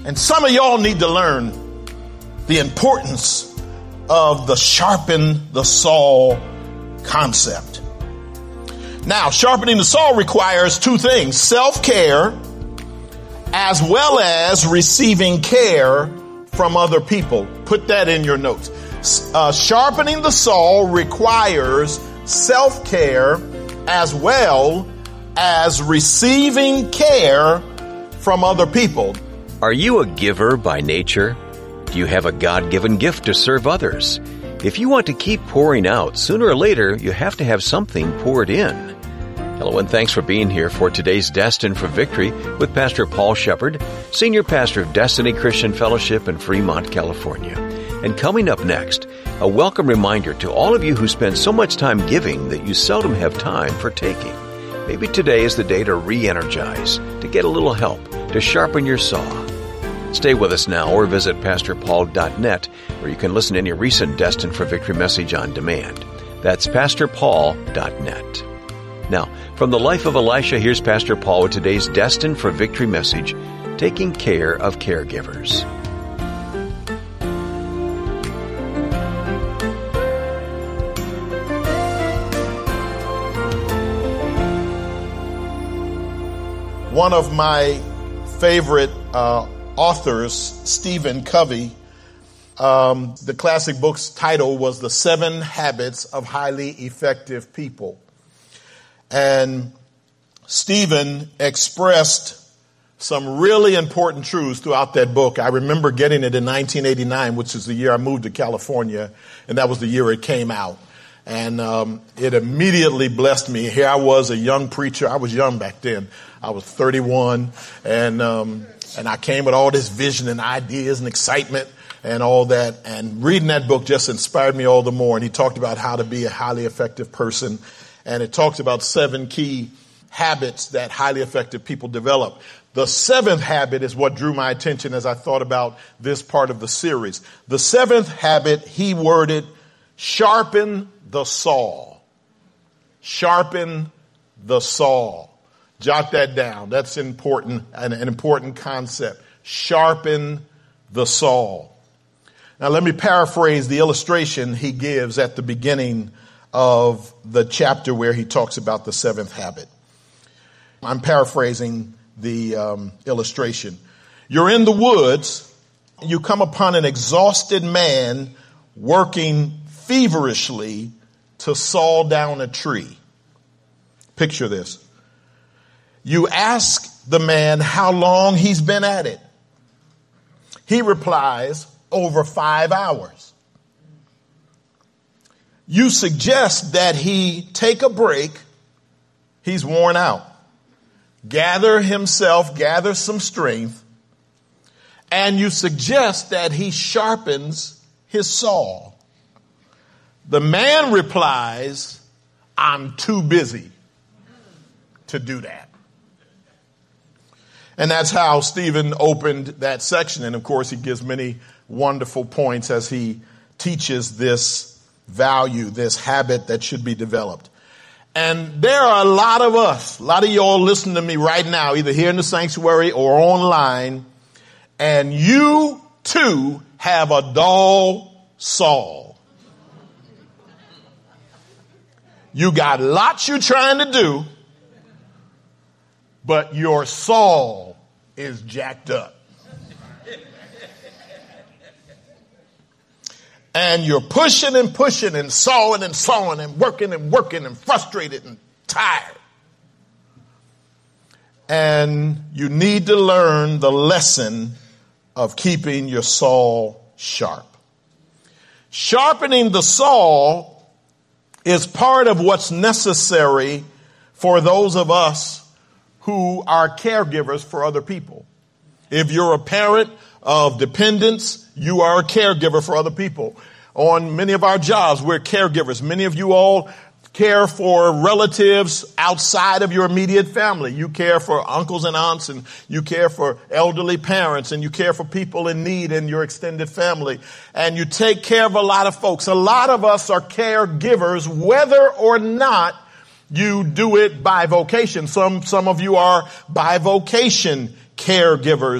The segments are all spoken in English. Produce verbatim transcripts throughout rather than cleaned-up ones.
And some of y'all need to learn the importance of the sharpen the saw concept. Now, sharpening the saw requires two things: self-care as well as receiving care from other people. Put that in your notes. Uh, sharpening the saw requires self-care as well as receiving care from other people. Are you a giver by nature? Do you have a God-given gift to serve others? If you want to keep pouring out, sooner or later, you have to have something poured in. Hello and thanks for being here for today's Destined for Victory with Pastor Paul Shepard, Senior Pastor of Destiny Christian Fellowship in Fremont, California. And coming up next, a welcome reminder to all of you who spend so much time giving that you seldom have time for taking. Maybe today is the day to re-energize, to get a little help, to sharpen your saw. Stay with us now or visit pastor paul dot net where you can listen to any recent Destined for Victory message on demand. That's pastor paul dot net. Now, from the life of Elisha, here's Pastor Paul with today's Destined for Victory message, Taking Care of Caregivers. One of my favorite uh, authors, Stephen Covey, um, the classic book's title was The Seven Habits of Highly Effective People. And Stephen expressed some really important truths throughout that book. I remember getting it in nineteen eighty-nine, which is the year I moved to California, and that was the year it came out. And um, it immediately blessed me. Here I was, a young preacher. I was young back then. I was thirty-one, and um, and I came with all this vision and ideas and excitement and all that. And reading that book just inspired me all the more. And he talked about how to be a highly effective person. And it talks about seven key habits that highly effective people develop. The seventh habit is what drew my attention as I thought about this part of the series. The seventh habit, he worded, sharpen the saw. Sharpen the saw. Jot that down. That's important, an, an important concept. Sharpen the saw. Now let me paraphrase the illustration he gives at the beginning of the chapter where he talks about the seventh habit. I'm paraphrasing the um, illustration. You're in the woods. You come upon an exhausted man working feverishly to saw down a tree. Picture this. You ask the man how long he's been at it. He replies, over five hours. You suggest that he take a break. He's worn out. Gather himself, gather some strength, and you suggest that he sharpens his saw. The man replies, I'm too busy to do that. And that's how Stephen opened that section. And of course, he gives many wonderful points as he teaches this value, this habit that should be developed. And there are a lot of us, a lot of y'all listening to me right now, either here in the sanctuary or online, and you too have a dull saw. You got lots you're trying to do, but your saw is jacked up. And you're pushing and pushing and sawing and sawing and working and working and frustrated and tired. And you need to learn the lesson of keeping your saw sharp. Sharpening the saw is part of what's necessary for those of us who are caregivers for other people. If you're a parent of dependents, you are a caregiver for other people. On many of our jobs, we're caregivers. Many of you all care for relatives outside of your immediate family. You care for uncles and aunts, and you care for elderly parents, and you care for people in need in your extended family. And you take care of a lot of folks. A lot of us are caregivers, whether or not you do it by vocation. Some, some of you are by vocation caregivers.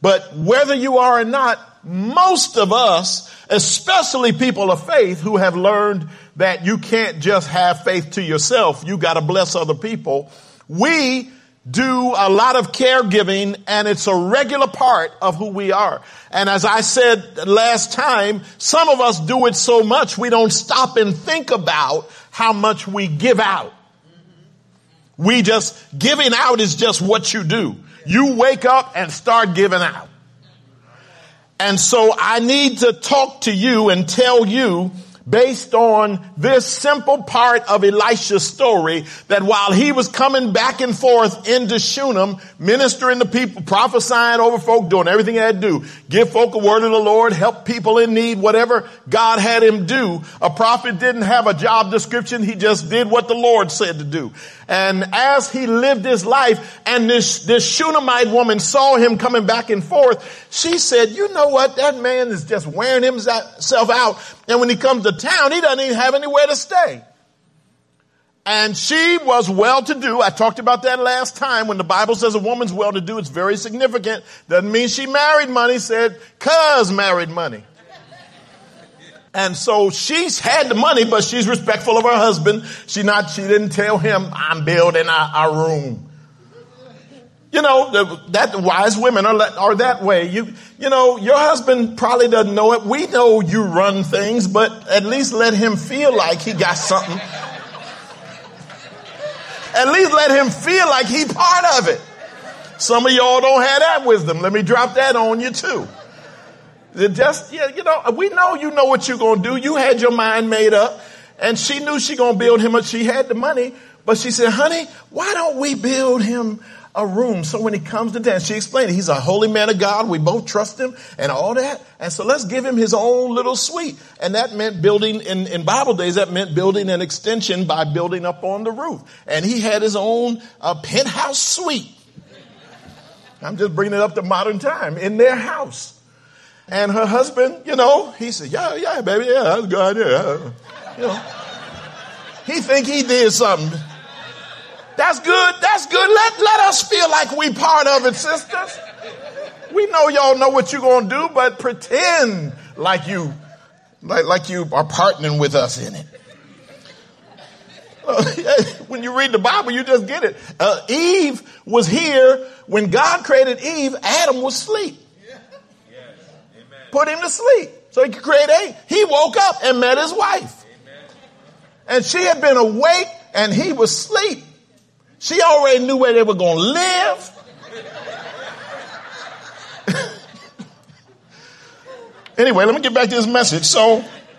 But whether you are or not, most of us, especially people of faith who have learned that you can't just have faith to yourself, you got to bless other people. We do a lot of caregiving, and it's a regular part of who we are. And as I said last time, some of us do it so much we don't stop and think about how much we give out. We just, giving out is just what you do. You wake up and start giving out. And so I need to talk to you and tell you, based on this simple part of Elisha's story, that while he was coming back and forth into Shunem, ministering to people, prophesying over folk, doing everything he had to do, give folk a word of the Lord, help people in need, whatever God had him do. A prophet didn't have a job description. He just did what the Lord said to do. And as he lived his life, and this, this Shunammite woman saw him coming back and forth, she said, you know what? That man is just wearing himself out. And when he comes to town, he doesn't even have anywhere to stay. And she was well-to-do. I talked about that last time. When the Bible says a woman's well-to-do, it's very significant. Doesn't mean she married money. Said, cuz married money. And so she's had the money, but she's respectful of her husband. She not, she didn't tell him, I'm building our, our room. You know, the, that wise women are, are that way. You, you know, your husband probably doesn't know it. We know you run things, but at least let him feel like he got something. At least let him feel like he part of it. Some of y'all don't have that wisdom. Let me drop that on you too. Just, yeah, you know, we know you know what you're going to do. You had your mind made up, and she knew she going to build him. She had the money, but she said, honey, why don't we build him a room so when he comes to dance, she explained it. He's a holy man of God. We both trust him and all that. And so let's give him his own little suite. And that meant building in, in Bible days, that meant building an extension by building up on the roof. And he had his own uh, penthouse suite. I'm just bringing it up to modern time in their house. And her husband, you know, he said, yeah, yeah, baby, yeah, that's a good idea. You know, he think he did something. That's good. That's good. Let, let us feel like we part of it, sisters. We know y'all know what you're going to do, but pretend like you, like, like you are partnering with us in it. When you read the Bible, you just get it. Uh, Eve was here when God created Eve. Adam was asleep. Put him to sleep so he could create Eve. He woke up and met his wife. Amen. And she had been awake and he was asleep. She already knew where they were going to live. Anyway, let me get back to this message. So,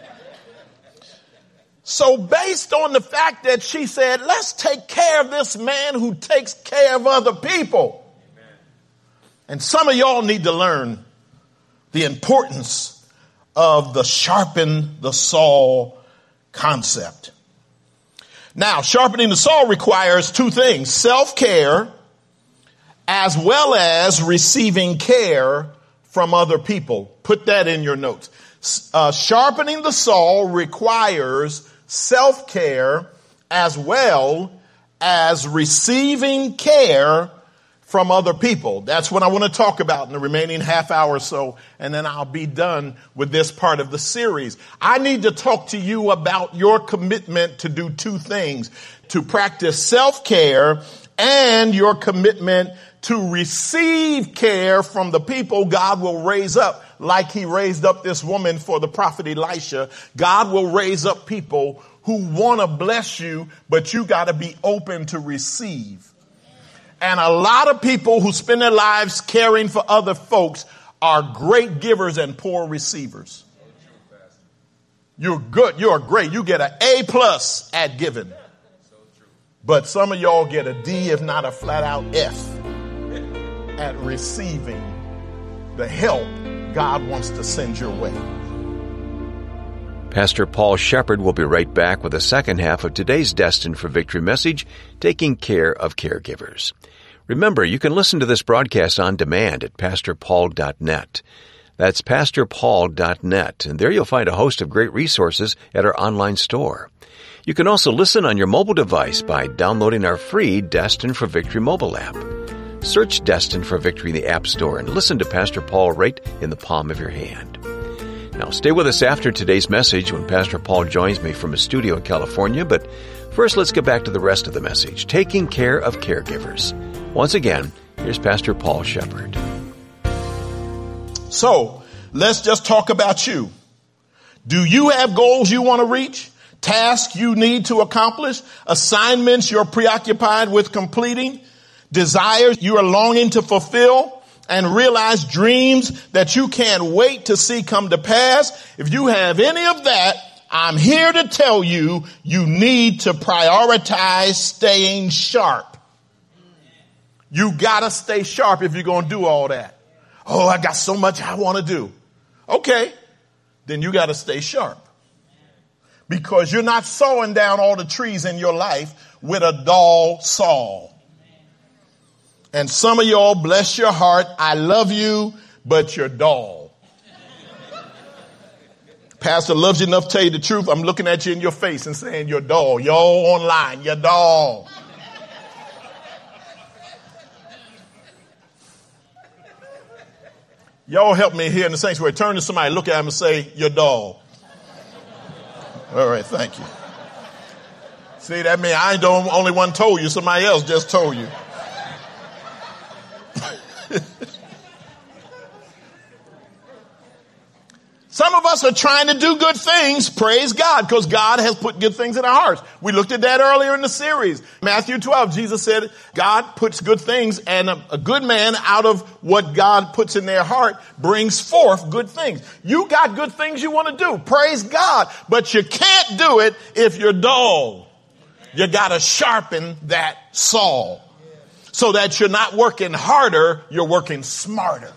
so based on the fact that she said, let's take care of this man who takes care of other people. Amen. And some of y'all need to learn the importance of the sharpen the saw concept. Now, sharpening the saw requires two things: self-care as well as receiving care from other people. Put that in your notes. Uh, sharpening the saw requires self-care as well as receiving care from other people. That's what I want to talk about in the remaining half hour or so, and then I'll be done with this part of the series. I need to talk to you about your commitment to do two things: to practice self-care and your commitment to receive care from the people God will raise up, like he raised up this woman for the prophet Elisha. God will raise up people who want to bless you, but you got to be open to receive. And a lot of people who spend their lives caring for other folks are great givers and poor receivers. You're good. You're great. You get an A plus at giving. But some of y'all get a D, if not a flat out F, at receiving the help God wants to send your way. Pastor Paul Shepherd will be right back with the second half of today's Destined for Victory message, Taking Care of Caregivers. Remember, you can listen to this broadcast on demand at pastor paul dot net. That's pastor paul dot net, and there you'll find a host of great resources at our online store. You can also listen on your mobile device by downloading our free Destined for Victory mobile app. Search Destined for Victory in the App Store and listen to Pastor Paul right in the palm of your hand. Now, stay with us after today's message when Pastor Paul joins me from his studio in California, but first let's get back to the rest of the message, Taking Care of Caregivers. Once again, here's Pastor Paul Shepherd. So, let's just talk about you. Do you have goals you want to reach? Tasks you need to accomplish? Assignments you're preoccupied with completing? Desires you are longing to fulfill? And realize dreams that you can't wait to see come to pass? If you have any of that, I'm here to tell you, you need to prioritize staying sharp. You gotta stay sharp if you're gonna do all that. Oh, I got so much I want to do. Okay. Then you got to stay sharp, because you're not sawing down all the trees in your life with a dull saw. And some of y'all, bless your heart, I love you, but you're dull. Pastor loves you enough to tell you the truth. I'm looking at you in your face and saying you're dull. Y'all online, you're dull. Y'all help me here in the sanctuary. Turn to somebody, look at him and say, you're dull. All right, thank you. See, that means I ain't the only one told you. Somebody else just told you. Some of us are trying to do good things, praise God, because God has put good things in our hearts. We looked at that earlier in the series. Matthew twelve, Jesus said, God puts good things, and a, a good man out of what God puts in their heart brings forth good things. You got good things you want to do, praise God, but you can't do it if you're dull. You got to sharpen that saw so that you're not working harder, you're working smarter.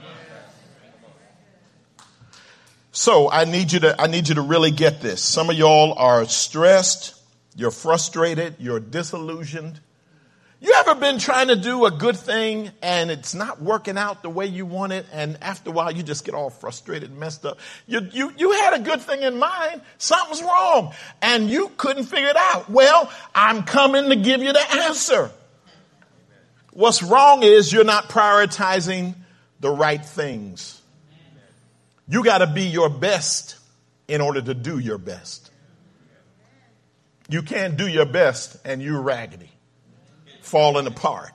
So I need you to, I need you to really get this. Some of y'all are stressed. You're frustrated. You're disillusioned. You ever been trying to do a good thing and it's not working out the way you want it? And after a while, you just get all frustrated and messed up. You, you, you had a good thing in mind. Something's wrong and you couldn't figure it out. Well, I'm coming to give you the answer. What's wrong is you're not prioritizing the right things. You got to be your best in order to do your best. You can't do your best and you're raggedy, falling apart.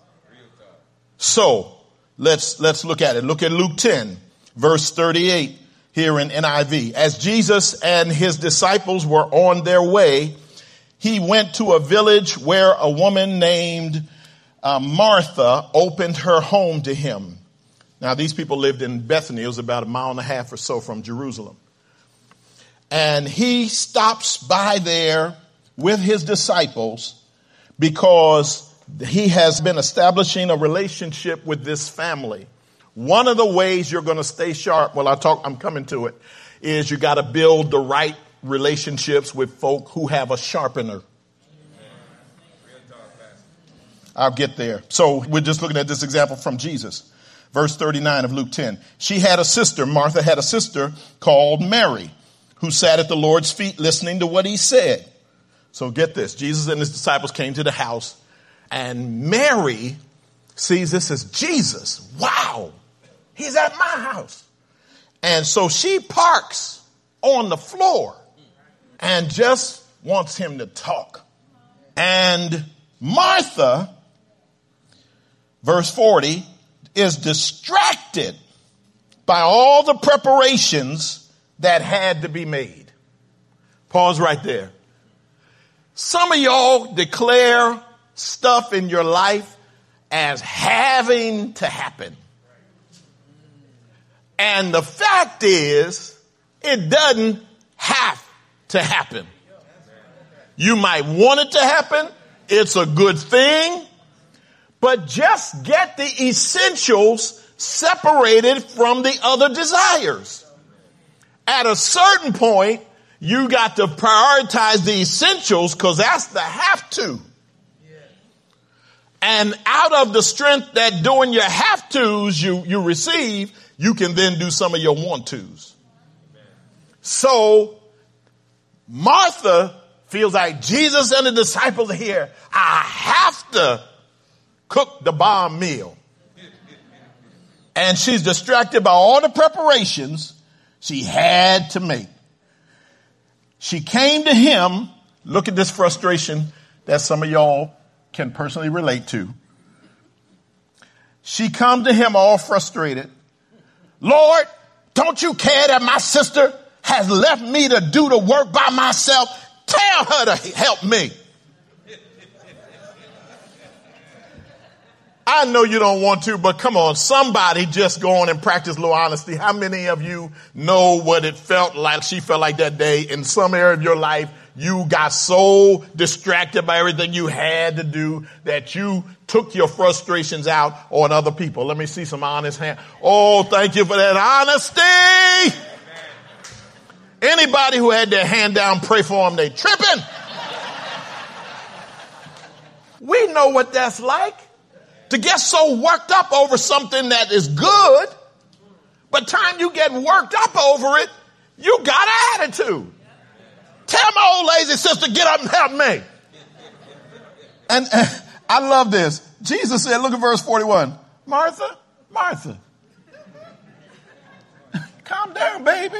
So let's, let's look at it. Look at Luke ten, verse thirty-eight here in N I V. As Jesus and his disciples were on their way, he went to a village where a woman named uh, Martha opened her home to him. Now, these people lived in Bethany. It was about a mile and a half or so from Jerusalem. And he stops by there with his disciples because he has been establishing a relationship with this family. One of the ways you're going to stay sharp, well, I talk, I'm coming to it, is you got to build the right relationships with folk who have a sharpener. I'll get there. So we're just looking at this example from Jesus. Verse thirty-nine of Luke ten. She had a sister, Martha had a sister called Mary, who sat at the Lord's feet listening to what he said. So get this. Jesus and his disciples came to the house, and Mary sees this as Jesus. Wow, he's at my house. And so she parks on the floor and just wants him to talk. And Martha, verse forty, is distracted by all the preparations that had to be made. Pause right there. Some of y'all declare stuff in your life as having to happen. And the fact is, it doesn't have to happen. You might want it to happen. It's a good thing. But just get the essentials separated from the other desires. At a certain point, you got to prioritize the essentials because that's the have to. And out of the strength that doing your have tos you, you receive, you can then do some of your want tos. So Martha feels like Jesus and the disciples are here. I have to cook the bomb meal. And she's distracted by all the preparations she had to make. She came to him. Look at this frustration that some of y'all can personally relate to. She come to him all frustrated. Lord, don't you care that my sister has left me to do the work by myself? Tell her to help me. I know you don't want to, but come on, somebody just go on and practice a little honesty. How many of you know what it felt like? She felt like that day in some area of your life. You got so distracted by everything you had to do that you took your frustrations out on other people. Let me see some honest hand. Oh, thank you for that honesty. Anybody who had their hand down, pray for them. They tripping. We know what that's like. To get so worked up over something that is good, but time you get worked up over it, you got an attitude. Tell my old lazy sister, get up and help me. And uh, I love this. Jesus said, look at verse forty-one. Martha, Martha, calm down, baby.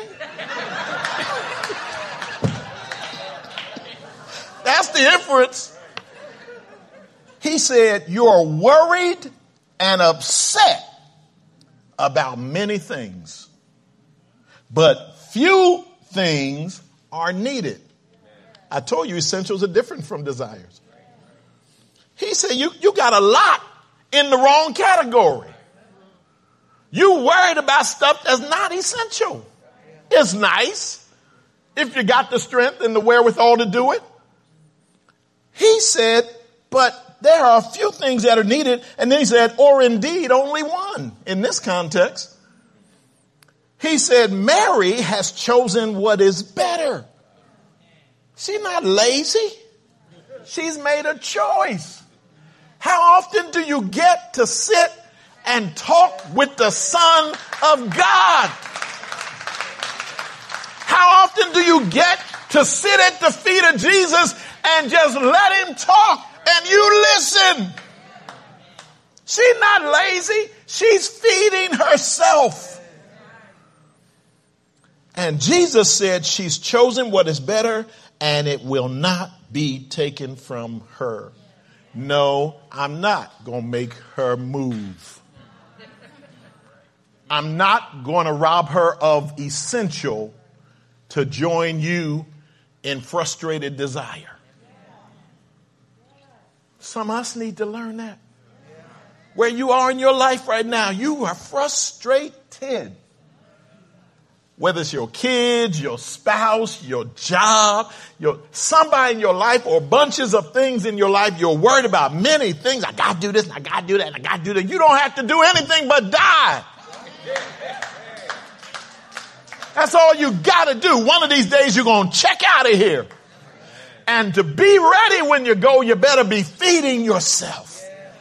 That's the inference. He said, you're worried and upset about many things, but few things are needed. I told you essentials are different from desires. He said, you, you got a lot in the wrong category. You worried about stuff that's not essential. It's nice if you got the strength and the wherewithal to do it. He said, but there are a few things that are needed. And then he said, or indeed only one in this context. He said, Mary has chosen what is better. She's not lazy. She's made a choice. How often do you get to sit and talk with the Son of God? How often do you get to sit at the feet of Jesus and just let him talk? And you listen. She's not lazy. She's feeding herself. And Jesus said she's chosen what is better and it will not be taken from her. No, I'm not going to make her move. I'm not going to rob her of essential to join you in frustrated desire. Some of us need to learn that. Where you are in your life right now, you are frustrated. Whether it's your kids, your spouse, your job, your somebody in your life, or bunches of things in your life, you're worried about many things. I got to do this, and I got to do that, and I got to do that. You don't have to do anything but die. That's all you got to do. One of these days, you're going to check out of here. And to be ready when you go, you better be feeding yourself.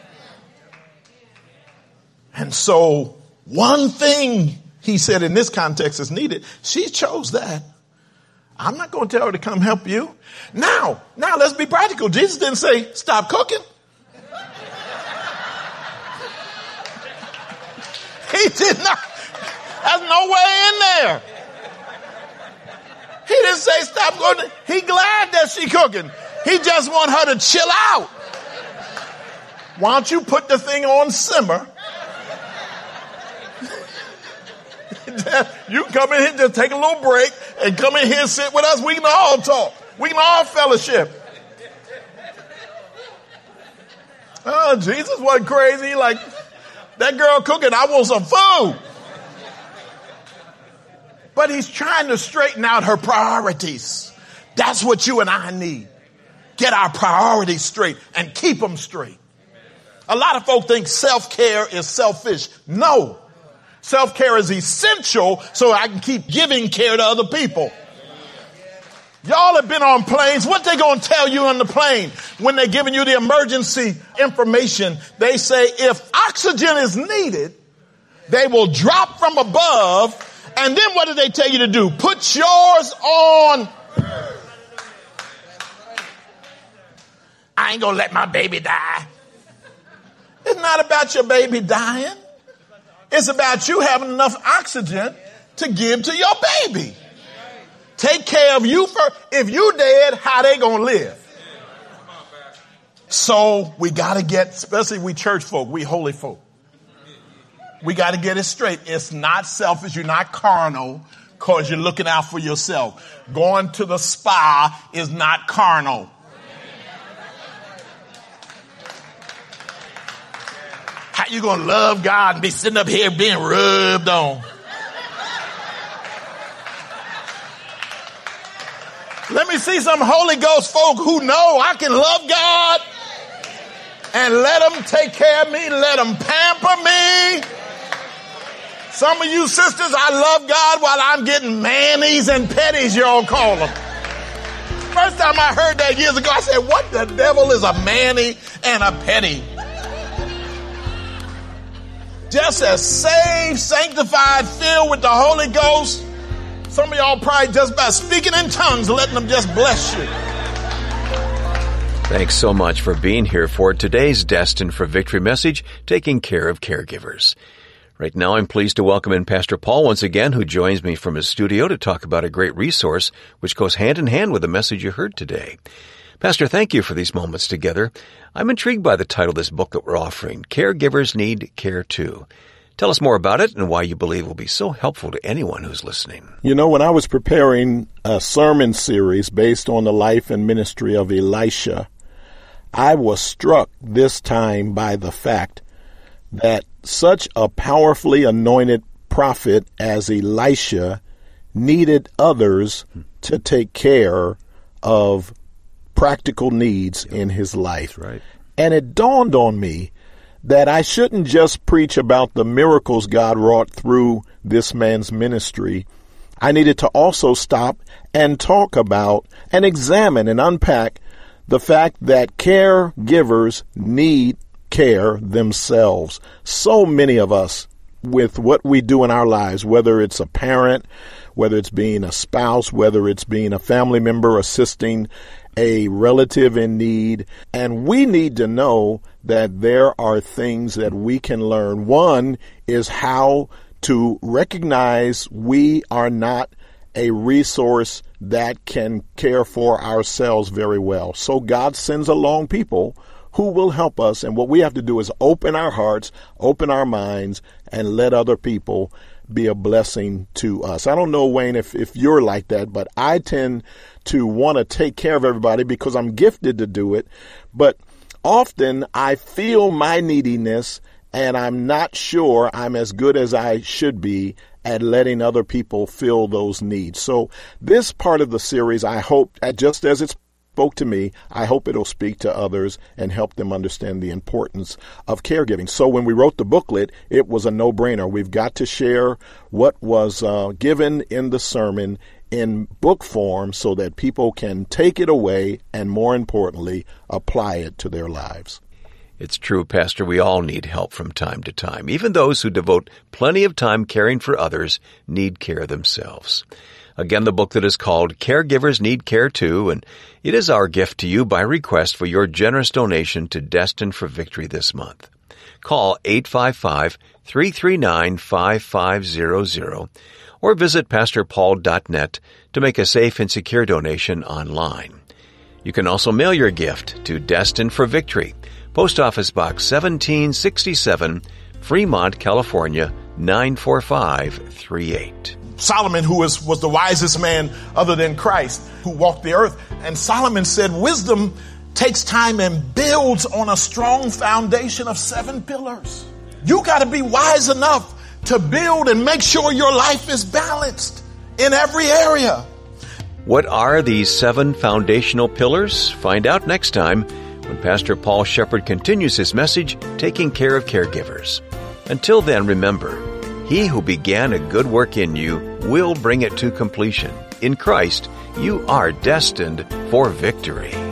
And so one thing he said in this context is needed. She chose that. I'm not going to tell her to come help you. Now, now let's be practical. Jesus didn't say, stop cooking. He did not. There's no way in there. He didn't say stop going. He glad that she cooking. He just want her to chill out. Why don't you put the thing on simmer? You come in here, just take a little break and come in here and sit with us. We can all talk. We can all fellowship. Oh, Jesus wasn't crazy. Like, that girl cooking, I want some food. But he's trying to straighten out her priorities. That's what you and I need. Get our priorities straight and keep them straight. A lot of folk think self-care is selfish. No. Self-care is essential so I can keep giving care to other people. Y'all have been on planes. What they going to tell you on the plane when they're giving you the emergency information? They say if oxygen is needed, they will drop from above. And then what do they tell you to do? Put yours on. I ain't going to let my baby die. It's not about your baby dying. It's about you having enough oxygen to give to your baby. Take care of you first. If you dead, how they gonna live? So we got to get, especially we church folk, we holy folk. We got to get it straight. It's not selfish. You're not carnal because you're looking out for yourself. Going to the spa is not carnal. How you going to love God and be sitting up here being rubbed on? Let me see some Holy Ghost folk who know I can love God and let him take care of me, let him pamper me. Some of you sisters, I love God while I'm getting manis and petties, y'all call them. First time I heard that years ago, I said, what the devil is a mani and a petty? Just as saved, sanctified, filled with the Holy Ghost. Some of y'all probably just by speaking in tongues, letting them just bless you. Thanks so much for being here for today's Destined for Victory message, Taking Care of Caregivers. Right now, I'm pleased to welcome in Pastor Paul once again, who joins me from his studio to talk about a great resource which goes hand in hand with the message you heard today. Pastor, thank you for these moments together. I'm intrigued by the title of this book that we're offering, Caregivers Need Care Too. Tell us more about it and why you believe it will be so helpful to anyone who's listening. You know, when I was preparing a sermon series based on the life and ministry of Elisha, I was struck this time by the fact that such a powerfully anointed prophet as Elisha needed others to take care of practical needs in his life. Right. And it dawned on me that I shouldn't just preach about the miracles God wrought through this man's ministry. I needed to also stop and talk about and examine and unpack the fact that caregivers need care themselves. So many of us, with what we do in our lives, whether it's a parent, whether it's being a spouse, whether it's being a family member assisting a relative in need, and we need to know that there are things that we can learn. One is how to recognize we are not a resource that can care for ourselves very well. So God sends along people who will help us, and what we have to do is open our hearts, open our minds, and let other people be a blessing to us. I don't know, Wayne, if, if you're like that, but I tend to want to take care of everybody because I'm gifted to do it. But often I feel my neediness and I'm not sure I'm as good as I should be at letting other people fill those needs. So this part of the series, I hope, just as it's spoke to me, I hope it'll speak to others and help them understand the importance of caregiving. So when we wrote the booklet, it was a no-brainer. We've got to share what was uh, given in the sermon in book form so that people can take it away and, more importantly, apply it to their lives. It's true, Pastor, we all need help from time to time. Even those who devote plenty of time caring for others need care themselves. Again, the book that is called Caregivers Need Care Too, and it is our gift to you by request for your generous donation to Destined for Victory this month. Call eight five five, three three nine, five five zero zero or visit pastor paul dot net to make a safe and secure donation online. You can also mail your gift to Destined for Victory, Post Office Box seventeen sixty-seven, Fremont, California, nine four five three eight. Solomon, who was, was the wisest man other than Christ, who walked the earth. And Solomon said, wisdom takes time and builds on a strong foundation of seven pillars. You got to be wise enough to build and make sure your life is balanced in every area. What are these seven foundational pillars? Find out next time when Pastor Paul Shepherd continues his message, Taking Care of Caregivers. Until then, remember, he who began a good work in you will bring it to completion. In Christ, you are destined for victory.